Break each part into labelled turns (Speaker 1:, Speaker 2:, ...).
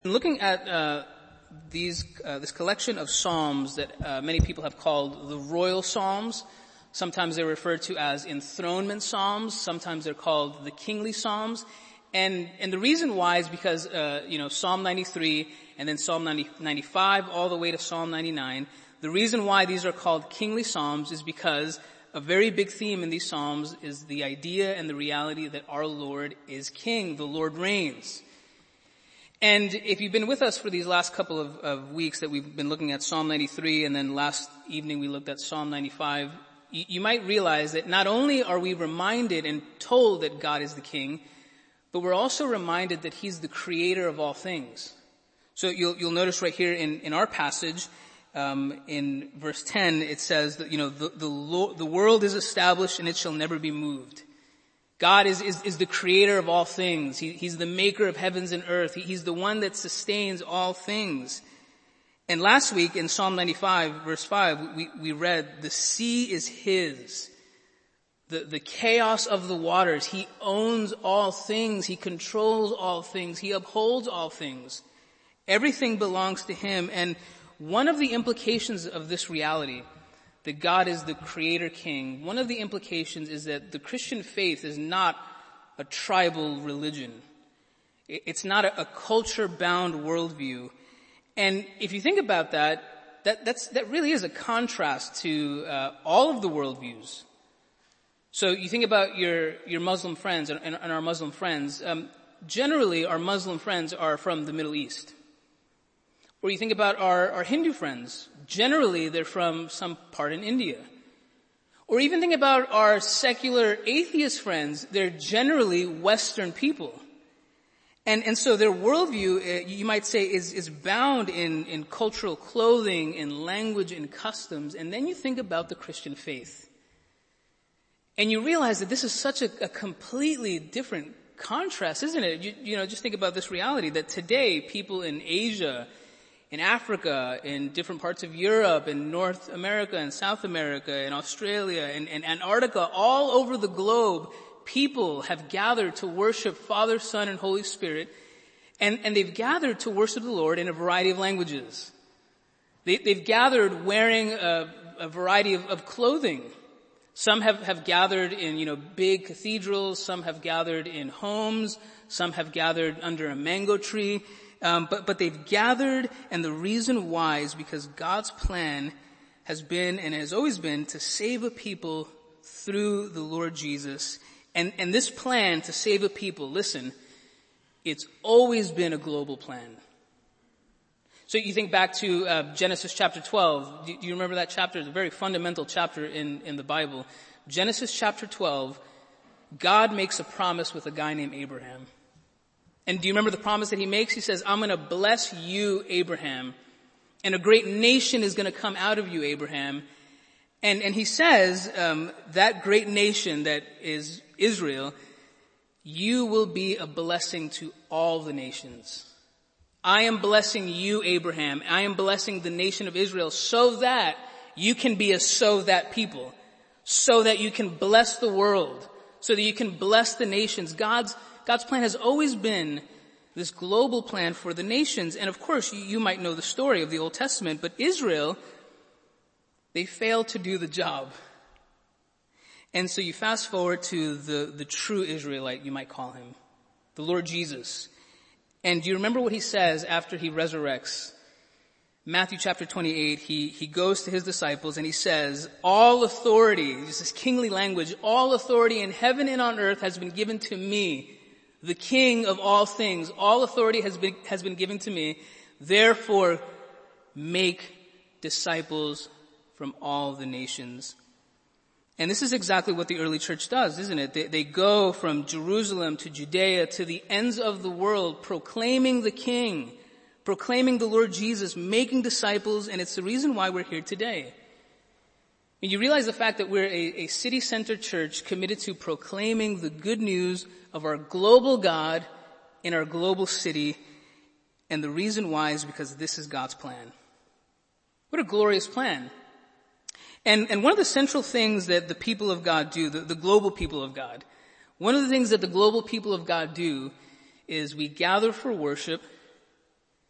Speaker 1: Looking at this collection of psalms that many people have called the royal psalms, sometimes they're referred to as enthronement psalms, sometimes they're called the kingly psalms, and the reason why is because Psalm 93 and then Psalm 95 all the way to Psalm 99. The reason why these are called kingly psalms is because a very big theme in these psalms is the idea and the reality that our Lord is King, the Lord reigns. And if you've been with us for these last couple of weeks that we've been looking at Psalm 93 and then last evening we looked at Psalm 95, you might realize that not only are we reminded and told that God is the King, but we're also reminded that He's the creator of all things. So you'll notice right here in our passage, in verse 10, it says that, the world is established and it shall never be moved. God is the creator of all things. He's the maker of heavens and earth. He's the one that sustains all things. And last week in Psalm 95 verse 5, we read, the sea is His. The chaos of the waters. He owns all things. He controls all things. He upholds all things. Everything belongs to Him. And one of the implications of this reality, that God is the creator king, one of the implications is that the Christian faith is not a tribal religion. It's not a culture-bound worldview. And if you think about that really is a contrast to all of the worldviews. So you think about your Muslim friends and our Muslim friends. Generally, our Muslim friends are from the Middle East. Or you think about our Hindu friends. Generally, they're from some part in India. Or even think about our secular atheist friends. They're generally Western people. And so their worldview, you might say, is bound in cultural clothing, in language, in customs. And then you think about the Christian faith. And you realize that this is such a completely different contrast, isn't it? Just think about this reality that today people in Asia, in Africa, in different parts of Europe, in North America, and South America, in Australia, and Antarctica, all over the globe, people have gathered to worship Father, Son, and Holy Spirit, and they've gathered to worship the Lord in a variety of languages. They've gathered wearing a variety of clothing. Some have gathered in, big cathedrals, some have gathered in homes, some have gathered under a mango tree. But they've gathered, and the reason why is because God's plan has been and has always been to save a people through the Lord Jesus. And this plan to save a people, listen, it's always been a global plan. So you think back to Genesis chapter 12. Do you remember that chapter? It's a very fundamental chapter in the Bible. Genesis chapter 12, God makes a promise with a guy named Abraham. And do you remember the promise that He makes? He says, I'm going to bless you, Abraham, and a great nation is going to come out of you, Abraham. And He says, that great nation that is Israel, you will be a blessing to all the nations. I am blessing you, Abraham. I am blessing the nation of Israel so that you can be so that people, so that you can bless the world, so that you can bless the nations. God's plan has always been this global plan for the nations. And of course, you might know the story of the Old Testament, but Israel, they failed to do the job. And so you fast forward to the true Israelite, you might call him, the Lord Jesus. And do you remember what He says after He resurrects? Matthew chapter 28, he goes to His disciples and He says, all authority, this is kingly language, all authority in heaven and on earth has been given to me, the King of all things. All authority has been given to me. Therefore, make disciples from all the nations. And this is exactly what the early church does, isn't it? They go from Jerusalem to Judea to the ends of the world, proclaiming the King, proclaiming the Lord Jesus, making disciples, and it's the reason why we're here today. And you realize the fact that we're a city-centered church committed to proclaiming the good news of our global God in our global city. And the reason why is because this is God's plan. What a glorious plan. And one of the central things that the people of God do, the global people of God, one of the things that the global people of God do is we gather for worship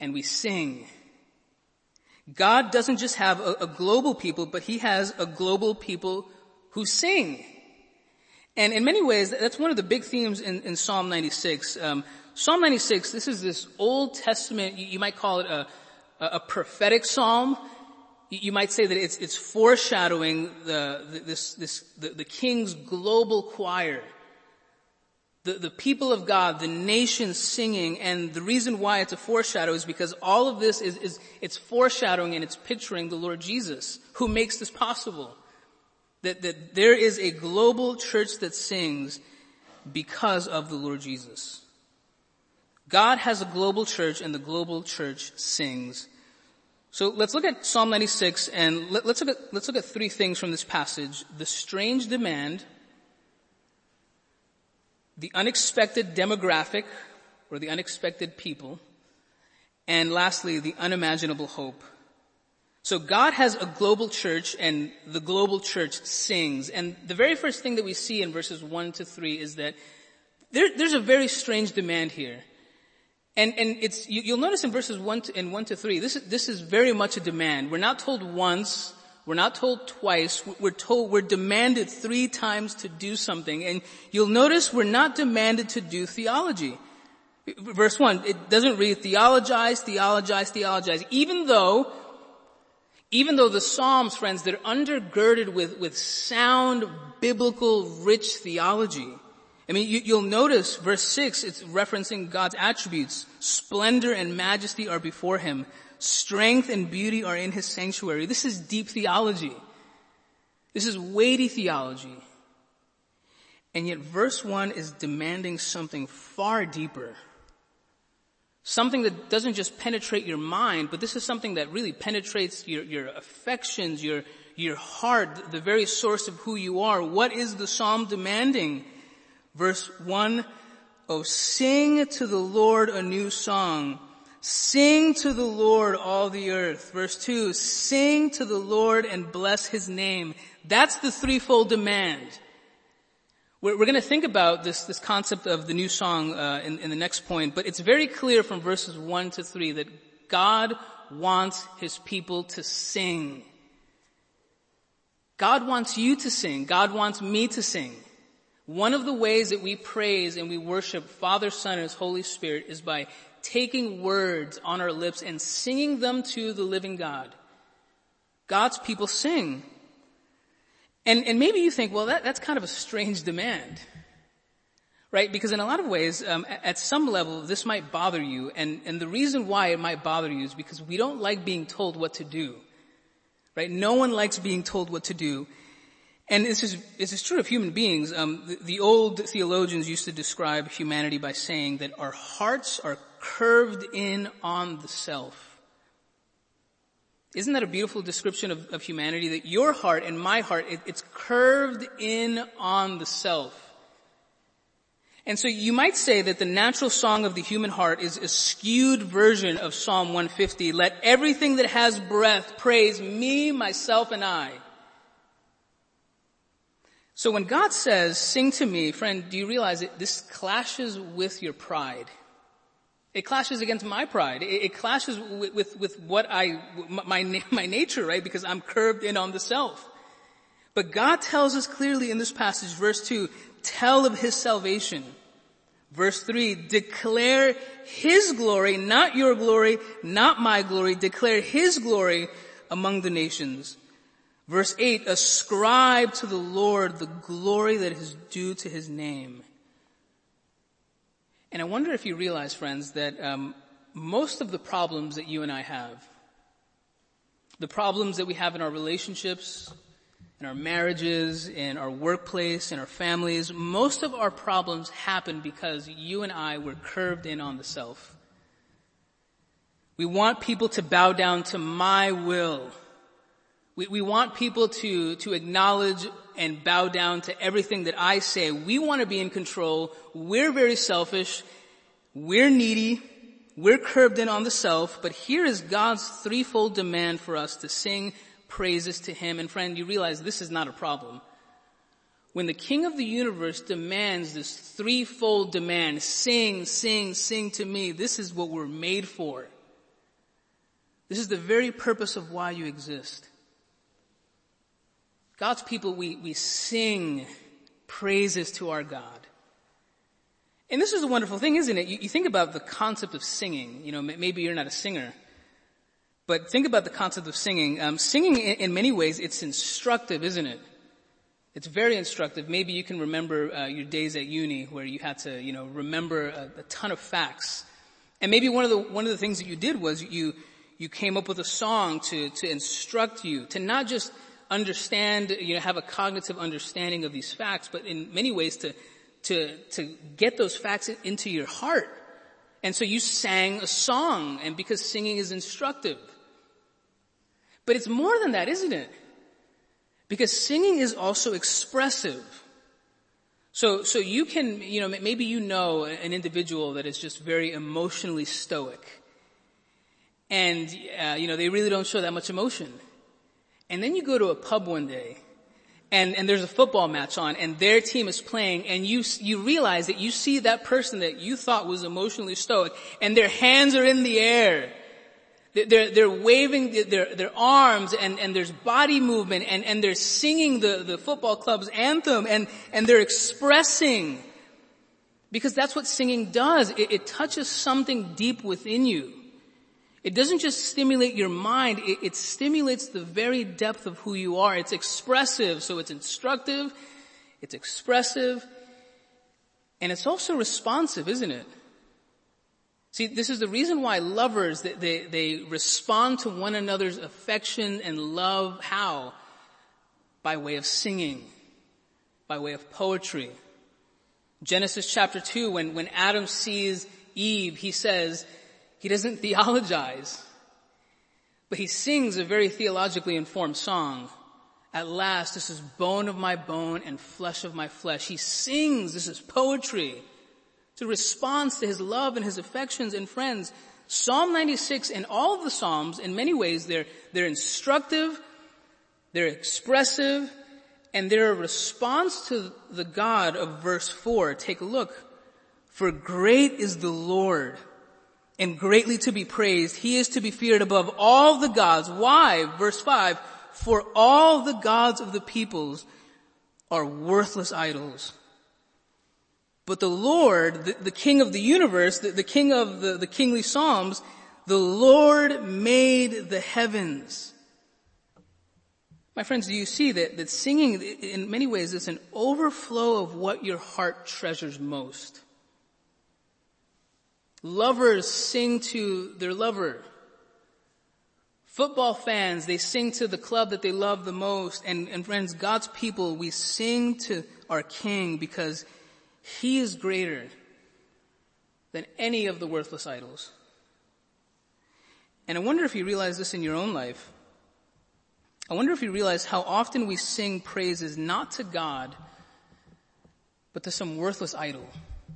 Speaker 1: and we sing. God doesn't just have a global people, but he has a global people who sing. And in many ways, that's one of the big themes in Psalm 96. Psalm 96, this is this Old Testament, you might call it a prophetic psalm. You might say that it's foreshadowing the king's global choir. The people of God, the nation singing, and the reason why it's a foreshadow is because all of this it's foreshadowing and it's picturing the Lord Jesus, who makes this possible. That there is a global church that sings because of the Lord Jesus. God has a global church and the global church sings. So let's look at Psalm 96 and let's look at three things from this passage. The strange demand, the unexpected demographic, or the unexpected people, and lastly, the unimaginable hope. So God has a global church and the global church sings. And the very first thing that we see in verses 1 to 3 is that there's a very strange demand here. And it's, you'll notice in verses 1 to 3, this is very much a demand. We're not told once, we're not told twice, we're demanded 3 times to do something. And you'll notice we're not demanded to do theology. Verse 1, it doesn't read theologize, theologize, theologize. Even though the Psalms, friends, they're undergirded with sound, biblical, rich theology. I mean, you'll notice verse 6, it's referencing God's attributes. Splendor and majesty are before him. Strength and beauty are in his sanctuary. This is deep theology. This is weighty theology. And yet verse 1 is demanding something far deeper. Something that doesn't just penetrate your mind, but this is something that really penetrates your affections, your heart, the very source of who you are. What is the psalm demanding? Verse 1, oh, sing to the Lord a new song. Sing to the Lord all the earth. Verse 2, sing to the Lord and bless his name. That's the threefold demand. We're going to think about this concept of the new song in the next point, but it's very clear from verses 1 to 3 that God wants his people to sing. God wants you to sing. God wants me to sing. One of the ways that we praise and we worship Father, Son, and His Holy Spirit is by taking words on our lips and singing them to the living God. God's people sing. And maybe you think, well, that's kind of a strange demand, right? Because in a lot of ways, at some level, this might bother you. And the reason why it might bother you is because we don't like being told what to do, right? No one likes being told what to do. And this is true of human beings. The old theologians used to describe humanity by saying that our hearts are curved in on the self. Isn't that a beautiful description of humanity? That your heart and my heart, it's curved in on the self. And so you might say that the natural song of the human heart is a skewed version of Psalm 150. Let everything that has breath praise me, myself, and I. So when God says, sing to me, friend, do you realize that this clashes with your pride? It clashes against my pride. It clashes with what my nature, right? Because I'm curved in on the self. But God tells us clearly in this passage, verse 2, tell of his salvation. Verse 3, declare his glory, not your glory, not my glory. Declare his glory among the nations. Verse 8, ascribe to the Lord the glory that is due to his name. And I wonder if you realize, friends, that most of the problems that you and I have, the problems that we have in our relationships, in our marriages, in our workplace, in our families, most of our problems happen because you and I were curved in on the self. We want people to bow down to my will. We want people to acknowledge and bow down to everything that I say. We want to be in control. We're very selfish. We're needy. We're curved in on the self. But here is God's threefold demand for us to sing praises to him. And friend, you realize this is not a problem. When the King of the universe demands this threefold demand, sing, sing, sing to me, this is what we're made for. This is the very purpose of why you exist. God's people, we sing praises to our God. And this is a wonderful thing, isn't it? You think about the concept of singing. Maybe you're not a singer, but think about the concept of singing. Singing in many ways, it's instructive, isn't it? It's very instructive. Maybe you can remember your days at uni where you had to, remember a ton of facts. And maybe one of the things that you did was you came up with a song to instruct you, to not just understand, have a cognitive understanding of these facts, but in many ways to get those facts into your heart. And so you sang a song, and because singing is instructive. But it's more than that, isn't it? Because singing is also expressive. So you can, maybe an individual that is just very emotionally stoic. And, they really don't show that much emotion. And then you go to a pub one day, and there's a football match on, and their team is playing, and you realize that you see that person that you thought was emotionally stoic, and their hands are in the air. They're waving their arms, and there's body movement, and they're singing the football club's anthem, and they're expressing. Because that's what singing does. It touches something deep within you. It doesn't just stimulate your mind, it stimulates the very depth of who you are. It's expressive, so it's instructive, it's expressive, and it's also responsive, isn't it? See, this is the reason why lovers, they respond to one another's affection and love. How? By way of singing, by way of poetry. Genesis chapter 2, when Adam sees Eve, he says, he doesn't theologize, but he sings a very theologically informed song. At last, this is bone of my bone and flesh of my flesh. He sings, this is poetry. It's a response to his love and his affections. And friends, Psalm 96 and all of the Psalms, in many ways, they're instructive, they're expressive, and they're a response to the God of verse 4. Take a look. For great is the Lord, and greatly to be praised. He is to be feared above all the gods. Why? Verse 5, for all the gods of the peoples are worthless idols. But the Lord, the King of the universe, the King of the kingly Psalms, the Lord made the heavens. My friends, do you see that singing in many ways is an overflow of what your heart treasures most? Lovers sing to their lover. Football fans, they sing to the club that they love the most. And friends, God's people, we sing to our King because He is greater than any of the worthless idols. And I wonder if you realize this in your own life. I wonder if you realize how often we sing praises not to God, but to some worthless idol.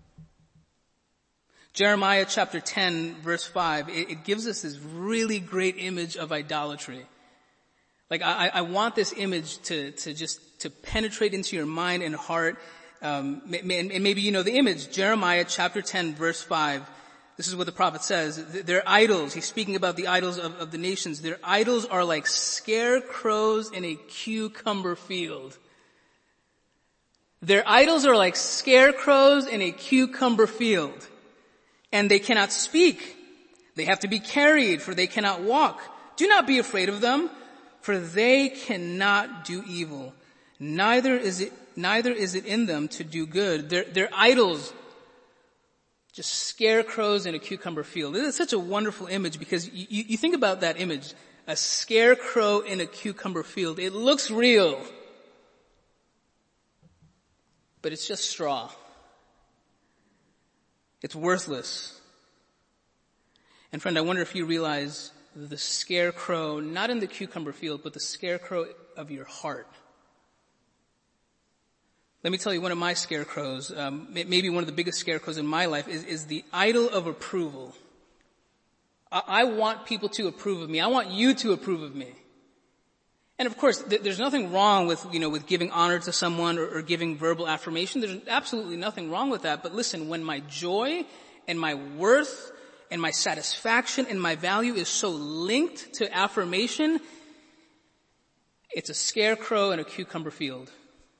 Speaker 1: Jeremiah chapter 10 verse 5, it gives us this really great image of idolatry. Like I want this image to penetrate into your mind and heart. And maybe you know the image. Jeremiah chapter 10 verse 5. This is what the prophet says. Their idols, he's speaking about the idols of the nations. Their idols are like scarecrows in a cucumber field. Their idols are like scarecrows in a cucumber field. And they cannot speak. They have to be carried, for they cannot walk. Do not be afraid of them, for they cannot do evil. Neither is it in them to do good. Their idols, just scarecrows in a cucumber field. This is such a wonderful image because you think about that image. A scarecrow in a cucumber field. It looks real. But it's just straw. It's worthless. And friend, I wonder if you realize the scarecrow, not in the cucumber field, but the scarecrow of your heart. Let me tell you one of my scarecrows, maybe one of the biggest scarecrows in my life is the idol of approval. I want people to approve of me. I want you to approve of me. And of course, there's nothing wrong with giving honor to someone or giving verbal affirmation. There's absolutely nothing wrong with that. But listen, when my joy and my worth and my satisfaction and my value is so linked to affirmation, it's a scarecrow in a cucumber field.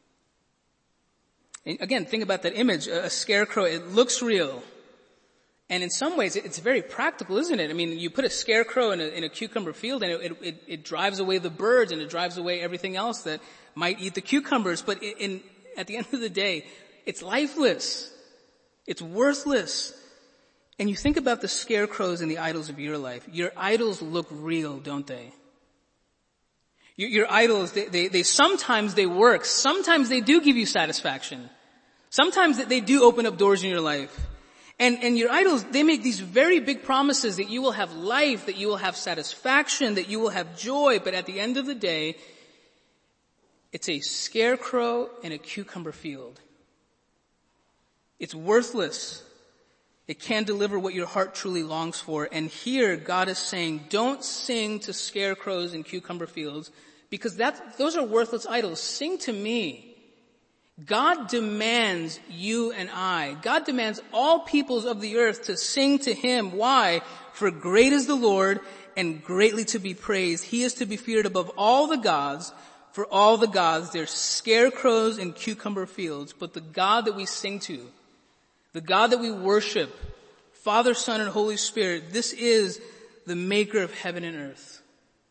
Speaker 1: And again, think about that image, a scarecrow, it looks real. And in some ways, it's very practical, isn't it? I mean, you put a scarecrow in a cucumber field and it drives away the birds and it drives away everything else that might eat the cucumbers. But at the end of the day, it's lifeless. It's worthless. And you think about the scarecrows and the idols of your life. Your idols look real, don't they? Your idols, they sometimes they work. Sometimes they do give you satisfaction. Sometimes they do open up doors in your life. And your idols, they make these very big promises that you will have life, that you will have satisfaction, that you will have joy, but at the end of the day, it's a scarecrow in a cucumber field. It's worthless. It can't deliver what your heart truly longs for. And here, God is saying, don't sing to scarecrows in cucumber fields, because those are worthless idols. Sing to me. God demands you and I. God demands all peoples of the earth to sing to Him. Why? For great is the Lord and greatly to be praised. He is to be feared above all the gods. For all the gods, they're scarecrows in cucumber fields. But the God that we sing to, the God that we worship, Father, Son, and Holy Spirit, this is the maker of heaven and earth.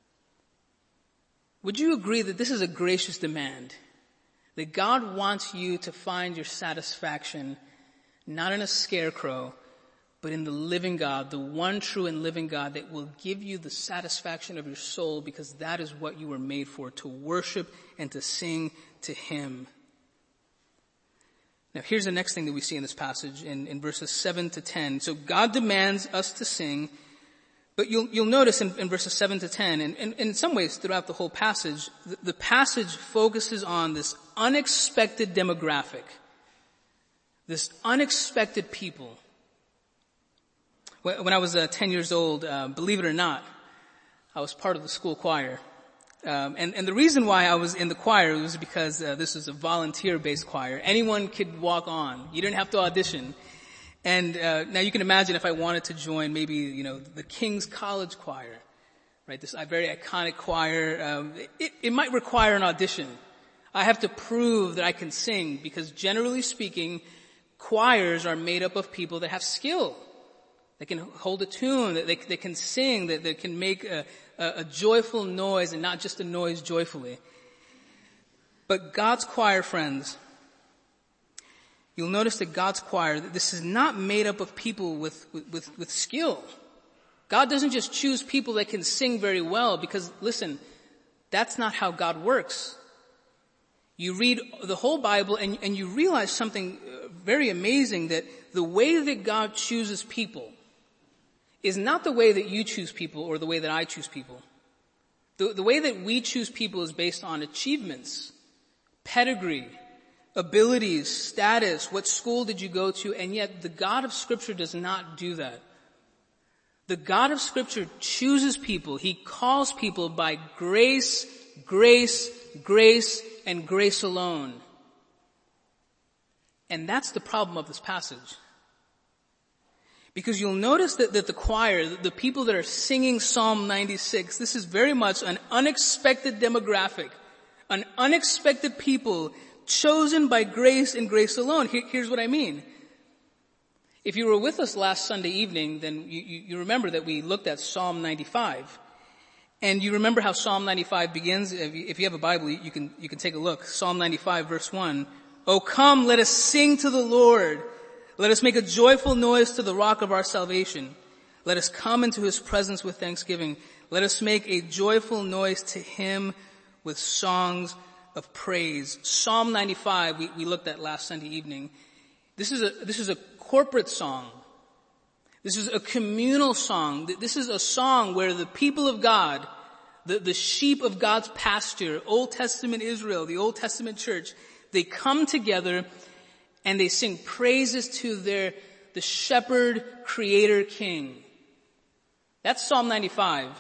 Speaker 1: Would you agree that this is a gracious demand? That God wants you to find your satisfaction not in a scarecrow, but in the living God, the one true and living God that will give you the satisfaction of your soul, because that is what you were made for, to worship and to sing to Him. Now here's the next thing that we see in this passage in verses 7 to 10. So God demands us to sing, but you'll notice in verses 7 to 10, and in some ways throughout the whole passage, the passage focuses on this unexpected demographic, this unexpected people. When I was 10 years old, believe it or not, I was part of the school choir. And the reason why I was in the choir was because this is a volunteer-based choir. Anyone could walk on. You didn't have to audition. And now you can imagine if I wanted to join maybe, the King's College Choir, right? This very iconic choir. It might require an audition. I have to prove that I can sing, because generally speaking, choirs are made up of people that have skill. They can hold a tune, that they can sing, that they can make a joyful noise, and not just a noise joyfully. But God's choir, friends, you'll notice that God's choir, this is not made up of people with skill. God doesn't just choose people that can sing very well, because listen, that's not how God works. You read the whole Bible and you realize something very amazing, that the way that God chooses people is not the way that you choose people or the way that I choose people. The way that we choose people is based on achievements, pedigree, abilities, status, what school did you go to, and yet the God of Scripture does not do that. The God of Scripture chooses people. He calls people by grace, grace, grace, and grace alone. And that's the problem of this passage. Because you'll notice that the choir, the people that are singing Psalm 96, this is very much an unexpected demographic, an unexpected people chosen by grace and grace alone. Here's what I mean. If you were with us last Sunday evening, then you remember that we looked at Psalm 95. And you remember how Psalm 95 begins? If you have a Bible, you can take a look. Psalm 95 verse 1. Oh, come, let us sing to the Lord. Let us make a joyful noise to the rock of our salvation. Let us come into His presence with thanksgiving. Let us make a joyful noise to Him with songs of praise. Psalm 95 we looked at last Sunday evening. This is a corporate song. This is a communal song. This is a song where the people of God, the sheep of God's pasture, Old Testament Israel, the Old Testament church, they come together and they sing praises to the shepherd, creator, king. That's Psalm 95.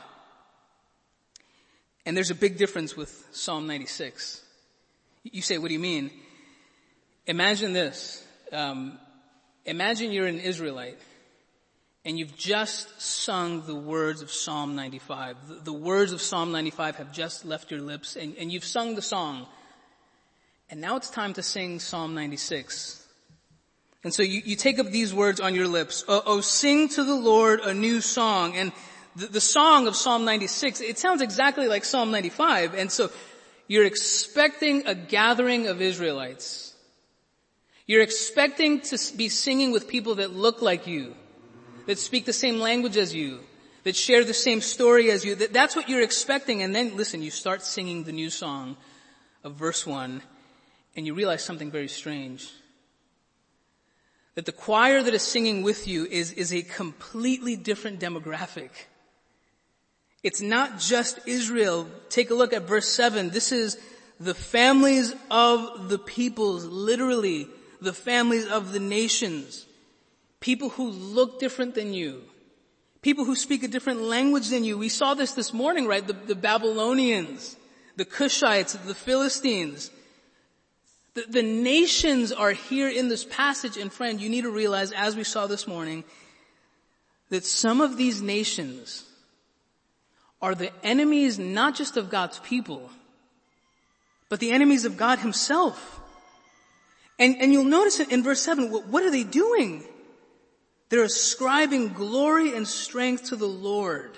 Speaker 1: And there's a big difference with Psalm 96. You say, what do you mean? Imagine this. Imagine you're an Israelite. and you've just sung the words of Psalm 95. The words of Psalm 95 have just left your lips, and you've sung the song. And now it's time to sing Psalm 96. And so you take up these words on your lips. Oh, sing to the Lord a new song. And the song of Psalm 96, it sounds exactly like Psalm 95. And so you're expecting a gathering of Israelites. You're expecting to be singing with people that look like you, that speak the same language as you, that share the same story as you. That's what you're expecting. And then, listen, you start singing the new song of verse 1, and you realize something very strange. That the choir that is singing with you is a completely different demographic. It's not just Israel. Take a look at verse 7. This is the families of the peoples, literally the families of the nations. People who look different than you. People who speak a different language than you. We saw this morning, right? The Babylonians, the Cushites, the Philistines. The nations are here in this passage, and friend, you need to realize, as we saw this morning, that some of these nations are the enemies not just of God's people, but the enemies of God himself. And you'll notice it in verse 7, what are they doing? They're ascribing glory and strength to the Lord.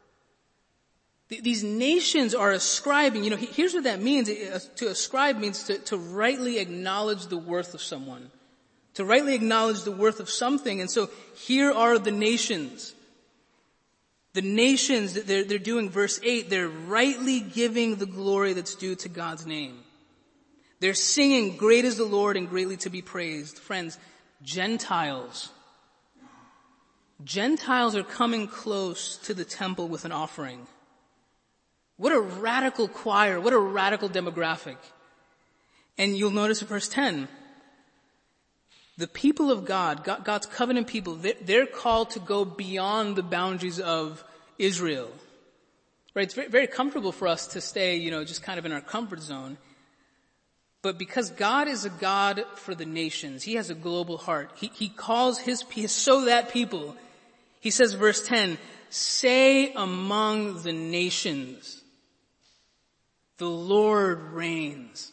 Speaker 1: These nations are ascribing, here's what that means. To ascribe means to rightly acknowledge the worth of someone. To rightly acknowledge the worth of something. And so here are the nations. The nations, they're doing verse 8, they're rightly giving the glory that's due to God's name. They're singing, great is the Lord and greatly to be praised. Friends, Gentiles are coming close to the temple with an offering. What a radical choir. What a radical demographic. And you'll notice in verse 10, the people of God, God's covenant people, they're called to go beyond the boundaries of Israel. Right? It's very, very comfortable for us to stay, just kind of in our comfort zone. But because God is a God for the nations, he has a global heart. He calls his so that people, he says, verse 10, say among the nations, the Lord reigns.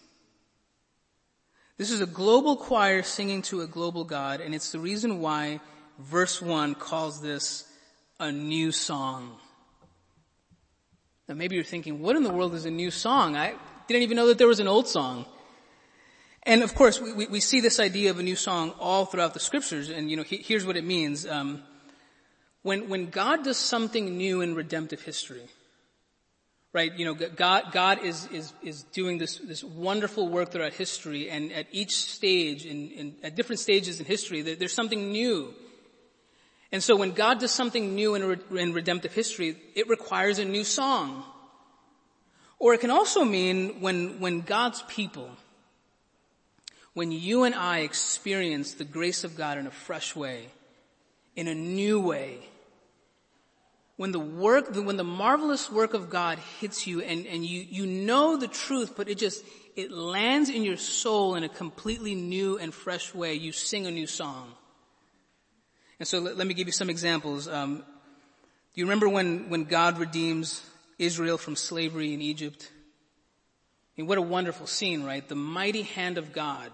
Speaker 1: This is a global choir singing to a global God, and it's the reason why verse 1 calls this a new song. Now maybe you're thinking, what in the world is a new song? I didn't even know that there was an old song. And of course, we see this idea of a new song all throughout the scriptures, and here's what it means. When God does something new in redemptive history, right? God is doing this wonderful work throughout history, and at each stage, at different stages in history, there's something new. And so when God does something new in redemptive history, it requires a new song. Or it can also mean when God's people, when you and I experience the grace of God in a fresh way, in a new way, when the marvelous work of God hits you and you know the truth, but it lands in your soul in a completely new and fresh way, you sing a new song. And so let me give you some examples. Do you remember when God redeems Israel from slavery in Egypt? I mean, what a wonderful scene, right? The mighty hand of God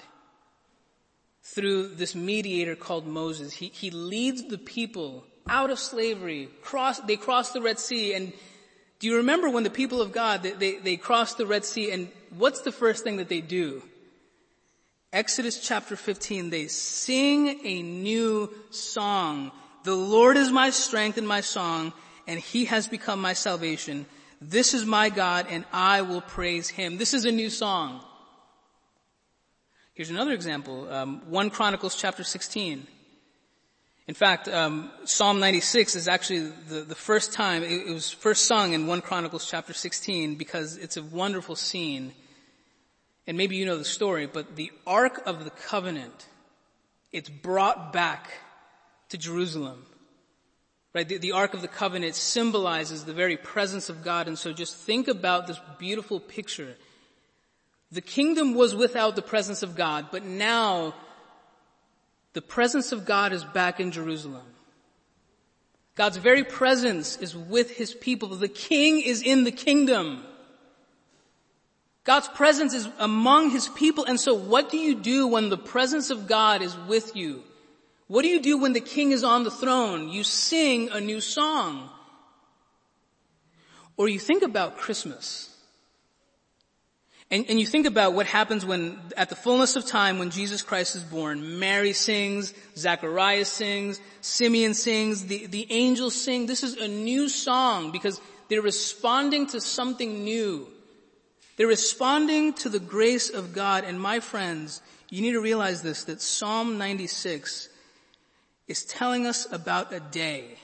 Speaker 1: through this mediator called Moses. He leads the people out of slavery. They cross the Red Sea. And do you remember when the people of God, they cross the Red Sea, and what's the first thing that they do? Exodus chapter 15, they sing a new song. The Lord is my strength and my song, and he has become my salvation. This is my God, and I will praise him. This is a new song. Here's another example. 1 Chronicles chapter 16. In fact, Psalm 96 is actually the first time, it was first sung in 1 Chronicles chapter 16 because it's a wonderful scene. And maybe you know the story, but the Ark of the Covenant, it's brought back to Jerusalem. Right? The Ark of the Covenant symbolizes the very presence of God. And so just think about this beautiful picture. The kingdom was without the presence of God, but now the presence of God is back in Jerusalem. God's very presence is with his people. The king is in the kingdom. God's presence is among his people. And so what do you do when the presence of God is with you? What do you do when the king is on the throne? You sing a new song. Or you think about Christmas. And you think about what happens when, at the fullness of time, when Jesus Christ is born, Mary sings, Zacharias sings, Simeon sings, the angels sing. This is a new song because they're responding to something new. They're responding to the grace of God. And my friends, you need to realize this, that Psalm 96 is telling us about a day.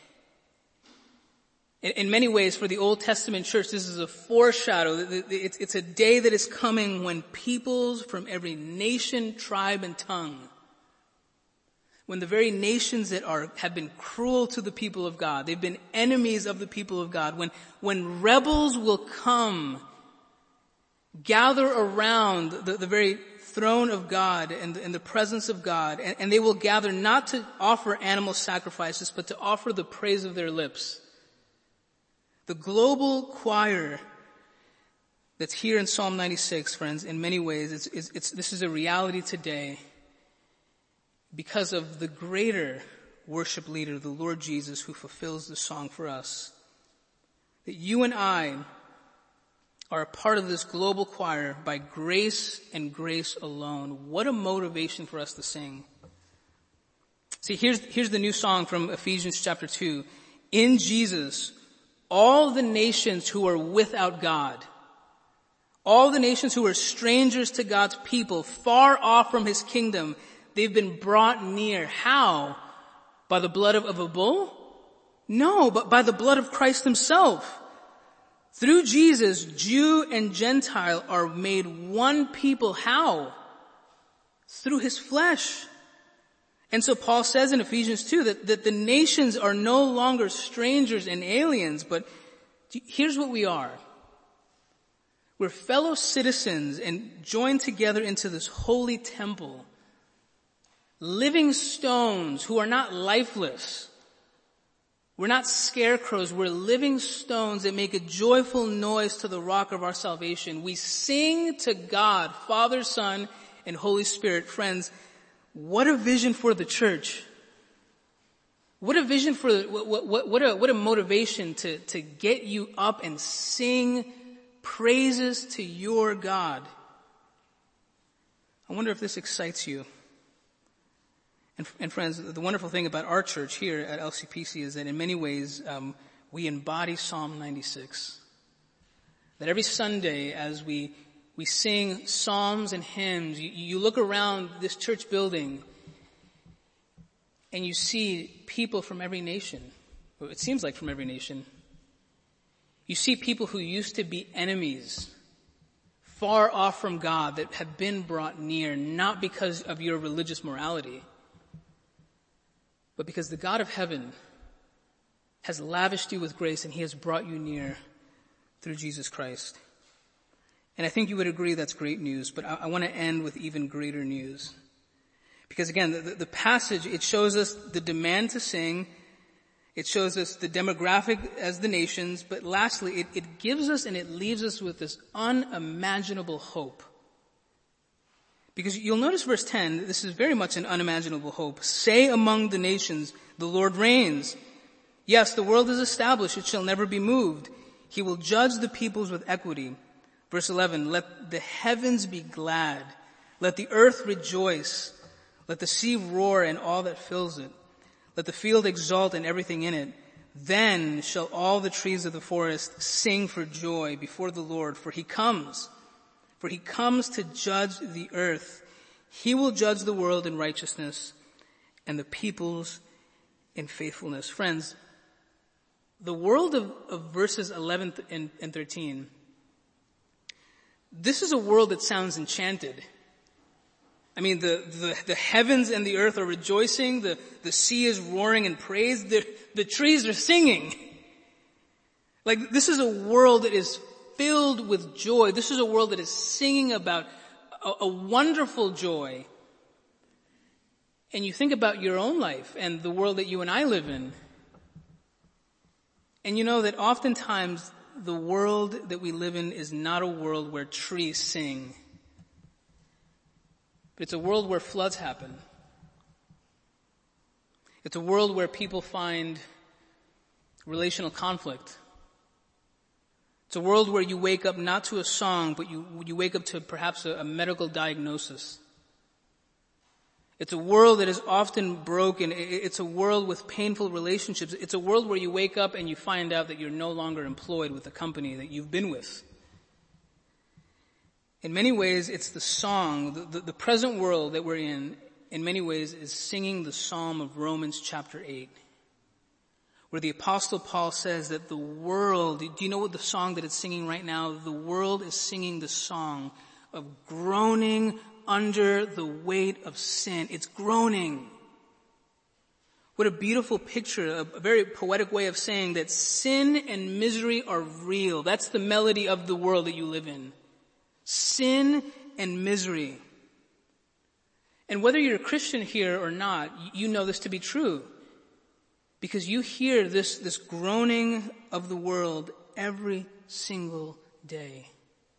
Speaker 1: In many ways, for the Old Testament church, this is a foreshadow. It's a day that is coming when peoples from every nation, tribe, and tongue, when the very nations that have been cruel to the people of God, they've been enemies of the people of God, when rebels will come, gather around the very throne of God and the presence of God, and they will gather not to offer animal sacrifices, but to offer the praise of their lips. The global choir that's here in Psalm 96, friends, in many ways, this is a reality today because of the greater worship leader, the Lord Jesus, who fulfills the song for us. That you and I are a part of this global choir by grace and grace alone. What a motivation for us to sing. See, here's the new song from Ephesians chapter 2. In Jesus, all the nations who are without God, all the nations who are strangers to God's people, far off from his kingdom, they've been brought near. How? By the blood of a bull? No, but by the blood of Christ himself. Through Jesus, Jew and Gentile are made one people. How? Through his flesh. And so Paul says in Ephesians 2 that the nations are no longer strangers and aliens, but here's what we are. We're fellow citizens and joined together into this holy temple. Living stones who are not lifeless. We're not scarecrows. We're living stones that make a joyful noise to the rock of our salvation. We sing to God, Father, Son, and Holy Spirit. Friends, what a vision for the church. What a vision for, what a motivation to get you up and sing praises to your God. I wonder if this excites you. And friends, the wonderful thing about our church here at LCPC is that in many ways, we embody Psalm 96. That every Sunday as we sing psalms and hymns, you look around this church building and you see people from every nation. Well, it seems like from every nation. You see people who used to be enemies, far off from God, that have been brought near, not because of your religious morality, but because the God of heaven has lavished you with grace and he has brought you near through Jesus Christ. And I think you would agree that's great news, but I want to end with even greater news. Because again, the passage, it shows us the demand to sing, it shows us the demographic as the nations, but lastly, it gives us and it leaves us with this unimaginable hope. Because you'll notice verse 10, this is very much an unimaginable hope. Say among the nations, the Lord reigns. Yes, the world is established, it shall never be moved. He will judge the peoples with equity. Verse 11, let the heavens be glad. Let the earth rejoice. Let the sea roar and all that fills it. Let the field exult and everything in it. Then shall all the trees of the forest sing for joy before the Lord, for he comes to judge the earth. He will judge the world in righteousness and the peoples in faithfulness. Friends, the world of verses 11 and 13, this is a world that sounds enchanted. I mean, the heavens and the earth are rejoicing, the sea is roaring in praise, the trees are singing. Like, this is a world that is filled with joy. This is a world that is singing about a wonderful joy. And you think about your own life and the world that you and I live in. And you know that oftentimes the world that we live in is not a world where trees sing. But it's a world where floods happen. It's a world where people find relational conflict. It's a world where you wake up not to a song, but you wake up to perhaps a medical diagnosis. It's a world that is often broken. It's a world with painful relationships. It's a world where you wake up and you find out that you're no longer employed with the company that you've been with. In many ways, it's the song, the present world that we're in many ways is singing the Psalm of Romans chapter 8. Where the Apostle Paul says that the world, do you know what the song that it's singing right now? The world is singing the song of groaning under the weight of sin. It's groaning. What a beautiful picture, a very poetic way of saying that sin and misery are real. That's the melody of the world that you live in. Sin and misery. And whether you're a Christian here or not, you know this to be true. Because you hear this groaning of the world every single day.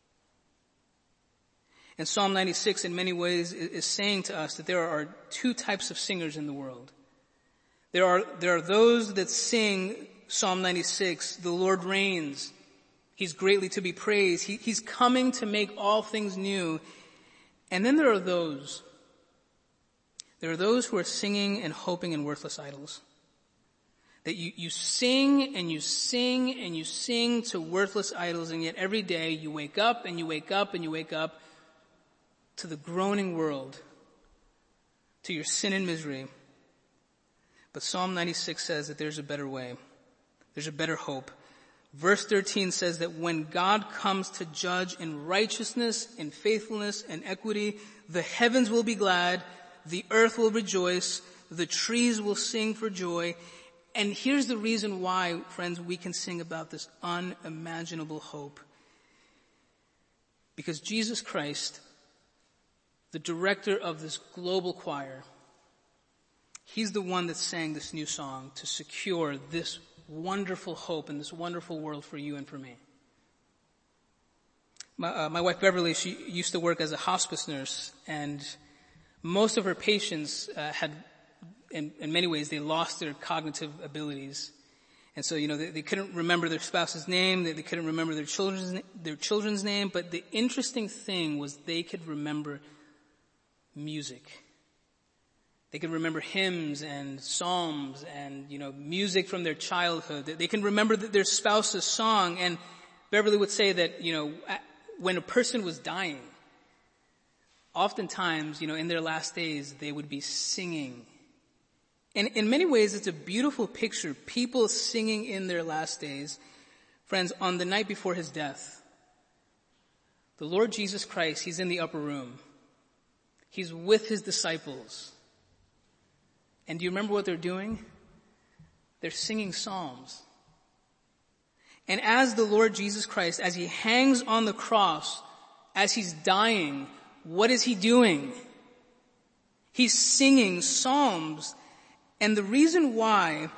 Speaker 1: And Psalm 96 in many ways is saying to us that there are two types of singers in the world. There are those that sing Psalm 96, the Lord reigns. He's greatly to be praised. He's coming to make all things new. And then there are those who are singing and hoping in worthless idols. That you sing and you sing and you sing to worthless idols, and yet every day you wake up and you wake up and you wake up to the groaning world, to your sin and misery. But Psalm 96 says that there's a better way. There's a better hope. Verse 13 says that when God comes to judge in righteousness, in faithfulness, and equity, the heavens will be glad, the earth will rejoice, the trees will sing for joy. And here's the reason why, friends, we can sing about this unimaginable hope. Because Jesus Christ, the director of this global choir, he's the one that sang this new song to secure this wonderful hope in this wonderful world for you and for me. My wife Beverly, she used to work as a hospice nurse, and most of her patients had, in many ways, they lost their cognitive abilities. And so, they couldn't remember their spouse's name, they couldn't remember their children's name, but the interesting thing was they could remember music. They could remember hymns and psalms and, music from their childhood. They can remember their spouse's song. And Beverly would say that, when a person was dying, oftentimes, in their last days, they would be singing. And in many ways, it's a beautiful picture. People singing in their last days. Friends, on the night before his death, the Lord Jesus Christ, he's in the upper room. He's with his disciples. And do you remember what they're doing? They're singing psalms. And as the Lord Jesus Christ, as he hangs on the cross, as he's dying, what is he doing? He's singing psalms. And the reason why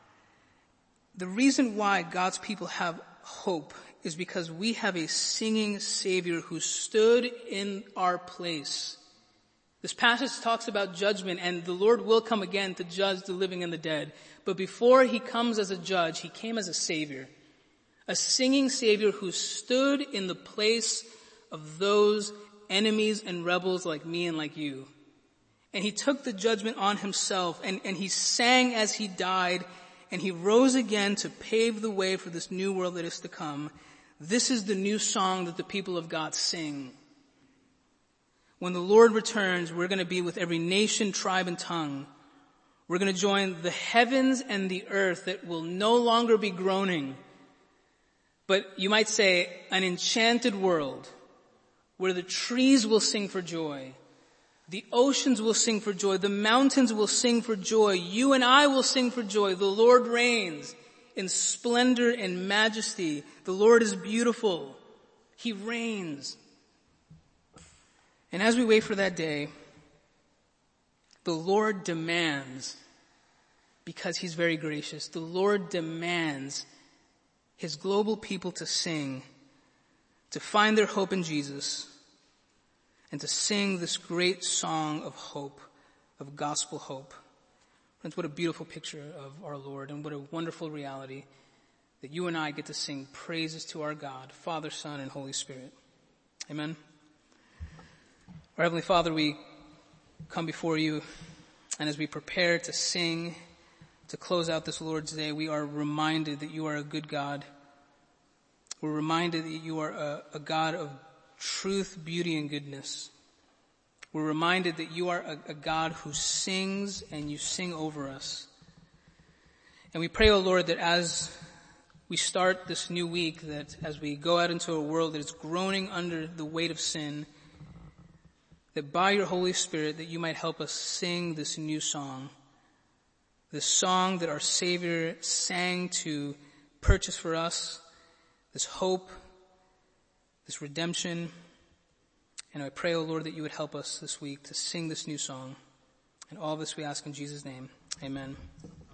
Speaker 1: God's people have hope is because we have a singing Savior who stood in our place. This passage talks about judgment, and the Lord will come again to judge the living and the dead. But before he comes as a judge, he came as a Savior. A singing Savior who stood in the place of those enemies and rebels like me and like you. And he took the judgment on himself, and he sang as he died, and he rose again to pave the way for this new world that is to come. This is the new song that the people of God sing. When the Lord returns, we're going to be with every nation, tribe, and tongue. We're going to join the heavens and the earth that will no longer be groaning, but you might say an enchanted world where the trees will sing for joy. The oceans will sing for joy. The mountains will sing for joy. You and I will sing for joy. The Lord reigns in splendor and majesty. The Lord is beautiful. He reigns. And as we wait for that day, the Lord demands, because he's very gracious, the Lord demands his global people to sing, to find their hope in Jesus, and to sing this great song of hope, of gospel hope. Friends, what a beautiful picture of our Lord, and what a wonderful reality that you and I get to sing praises to our God, Father, Son, and Holy Spirit. Amen. Our Heavenly Father, we come before you, and as we prepare to sing, to close out this Lord's Day, we are reminded that you are a good God. We're reminded that you are a God of truth, beauty, and goodness. We're reminded that you are a God who sings, and you sing over us. And we pray, O Lord, that as we start this new week, that as we go out into a world that is groaning under the weight of sin, that by your Holy Spirit, that you might help us sing this new song, this song that our Savior sang to purchase for us, this hope, this redemption. And I pray, O Lord, that you would help us this week to sing this new song. And all this we ask in Jesus' name. Amen.